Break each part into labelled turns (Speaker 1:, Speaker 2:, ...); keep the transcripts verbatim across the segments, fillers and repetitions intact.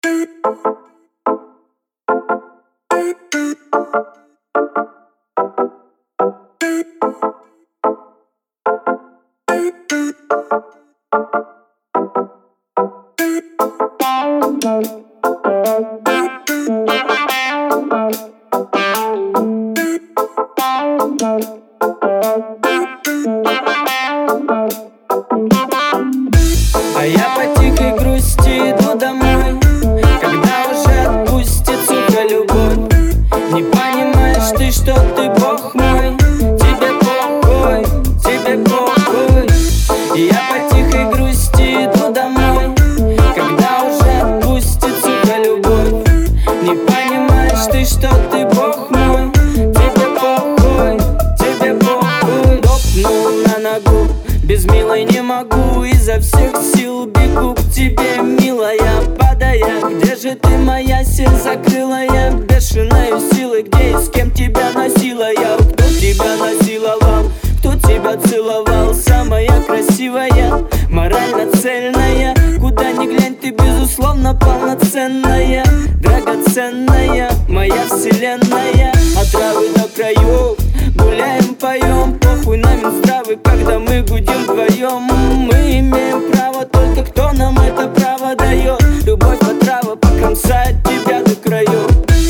Speaker 1: А я по тихой грусти иду домой, когда уже отпустит, сука, любовь. Не понимаешь ты, что ты бог мой, тебе похуй, тебе похуй. И я по тихой грусти иду домой, когда уже отпустит, сука, любовь. Не понимаешь ты, что ты бог мой, тебе похуй, тебе похуй. Топнул на ногу, без милой не могу, изо всех сил бегу к тебе, милая, падая. Где же ты, моя сеть закрыла я бешеной силой? Где и с кем тебя носила я? Кто тебя насиловал? Кто тебя целовал? Самая красивая, морально цельная. Куда ни глянь, ты безусловно полноценная, драгоценная, моя вселенная. От травы до краев гуляем, поем, похуй на Минздравы, когда мы гудим вдвоем. Мы имеем право, только кто нам это право дает? Любовь отрава покромсает тебя до краев.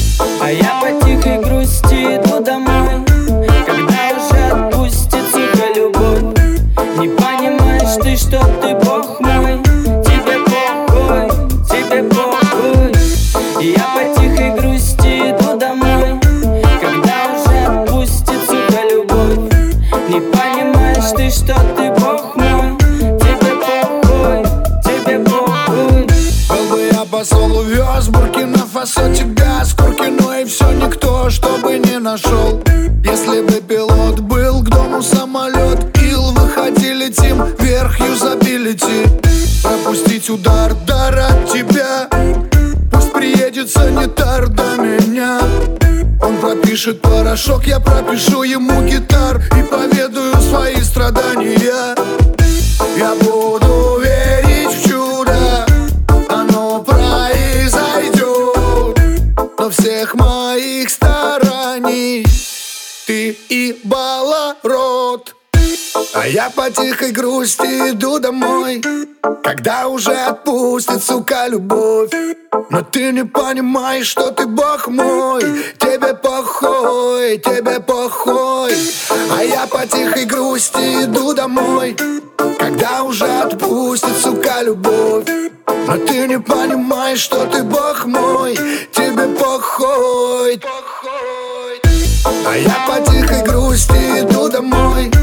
Speaker 1: А я по тихой грусти иду домой, когда уже отпустит, сука, любовь. Не понимаешь ты, что ты бог мой, тебе похуй, тебе похуй. И я по тихой грусти иду домой, когда уже отпустит, сука, любовь. Не понимаешь ты, что ты бог мой, тебе похуй, тебе похуй.
Speaker 2: Был бы я посол, увез Буркина-Фасо тебя с Куркино, и все никто, чтобы не нашел. Если бы пилот был, к дому самолет, ил, выходи, летим вверх, юзабилити. Пропустить удар, дар от тебя, пусть приедет санитар до меня. Он пропишет порошок, я пропишу ему гитар и поведаю свои страдания. Я буду верить в чудо, оно произойдет. Но всех моих стараний ты ебала рот. А я по тихой грусти иду домой, когда уже отпустит, сука, любовь. Но ты не понимаешь, что ты бог мой, тебе похуй, тебе похуй. А я по тихой грусти иду домой, когда уже отпустит, сука, любовь. Но ты не понимаешь, что ты бог мой, тебе похуй. А я по тихой грусти иду домой,